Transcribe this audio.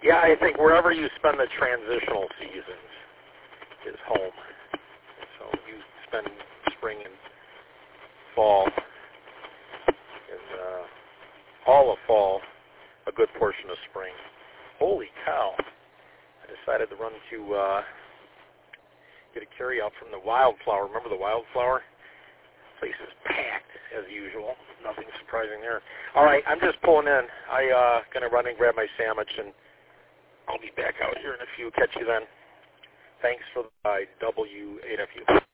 Yeah, I think wherever you spend the transitional seasons is home. So you spend spring and fall, and all of fall, a good portion of spring. Holy cow. I decided to run to get a carry out from the Wildflower. Remember the Wildflower? Place is packed as usual. Nothing surprising there. All right, I'm just pulling in. I gonna run and grab my sandwich, and I'll be back out here in a few. Catch you then. Thanks for the W8FU.